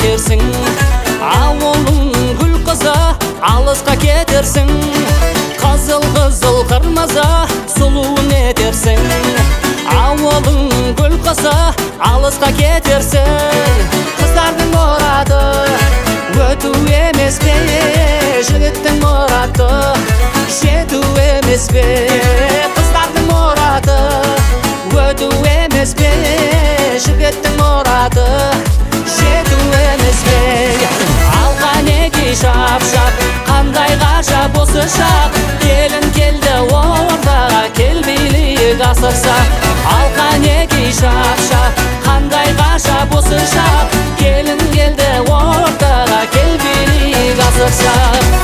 етерсің, ауылың гүл қызы алысқа кетерсің, қызыл қырмызы сұлуын етерсің, ауылың гүл қызы алысқа кетерсің. Қыздардың мұраты өту емес пе, жігіттің мұраты жету емес пе? Қыздардың мұраты өту емес пе, жігіттің мұраты жету емес пе? Ал қанекей шап-шап, қандай ғажап осы шақ, келін келді ортаға, кел билейік асырсақ. Ал қанекей шап-шап, қандай ғажап осы шақ, келін келді ортаға, кел билейік асырсақ.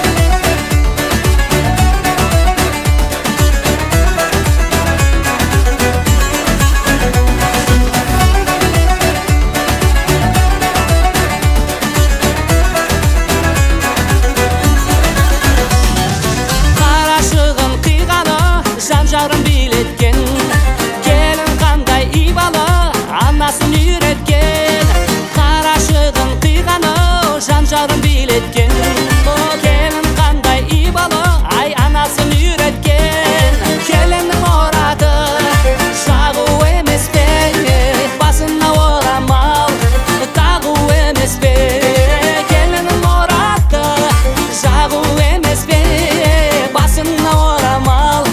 Жан-жарым билеткен, келін қандай ибалы, анасын үйреткен. Қарашығын қиғаны, жан-жарым билеткен, келін қандай ибалы, ай анасын үйреткен. Келіннің мұраты жағу емес пе, басына орамал тағу емес пе? Келіннің мұраты жағу емес пе, басына орамал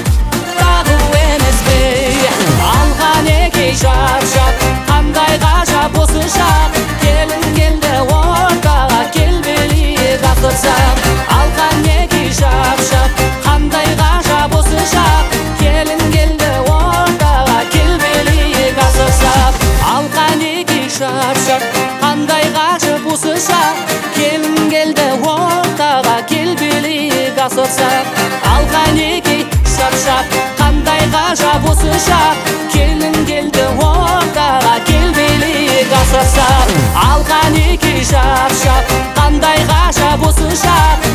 шап-шап, қандай ғажап осы шақ, келін келді ортаға, кел билейік асырсақ. Ал қанекей шап-шап, қандай ғажап осы шақ, келін келді ортаға, кел билейік асырсақ. Ал қанекей шап-шап, қандай ғажап осы шақ, келін келді ортаға, кел билейік асырсақ. Ал қанекей шап-шап, қандай ғажап осы шақ, келін келді ортаға, кел билейік асырсақ. Ал қанекей шап-шап, қандай ғажап осы шақ,